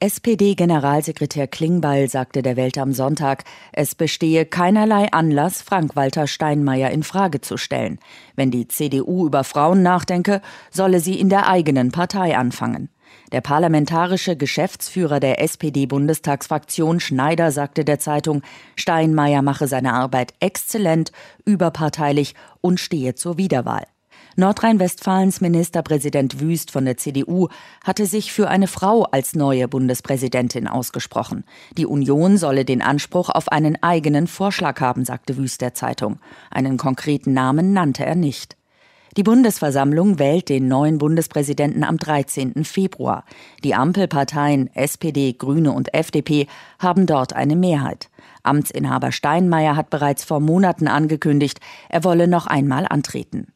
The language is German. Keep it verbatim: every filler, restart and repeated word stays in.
S P D-Generalsekretär Klingbeil sagte der Welt am Sonntag, es bestehe keinerlei Anlass, Frank-Walter Steinmeier in Frage zu stellen. Wenn die C D U über Frauen nachdenke, solle sie in der eigenen Partei anfangen. Der parlamentarische Geschäftsführer der S P D-Bundestagsfraktion Schneider sagte der Zeitung, Steinmeier mache seine Arbeit exzellent, überparteilich und stehe zur Wiederwahl. Nordrhein-Westfalens Ministerpräsident Wüst von der C D U hatte sich für eine Frau als neue Bundespräsidentin ausgesprochen. Die Union solle den Anspruch auf einen eigenen Vorschlag haben, sagte Wüst der Zeitung. Einen konkreten Namen nannte er nicht. Die Bundesversammlung wählt den neuen Bundespräsidenten am dreizehnten Februar. Die Ampelparteien S P D, Grüne und F D P haben dort eine Mehrheit. Amtsinhaber Steinmeier hat bereits vor Monaten angekündigt, er wolle noch einmal antreten.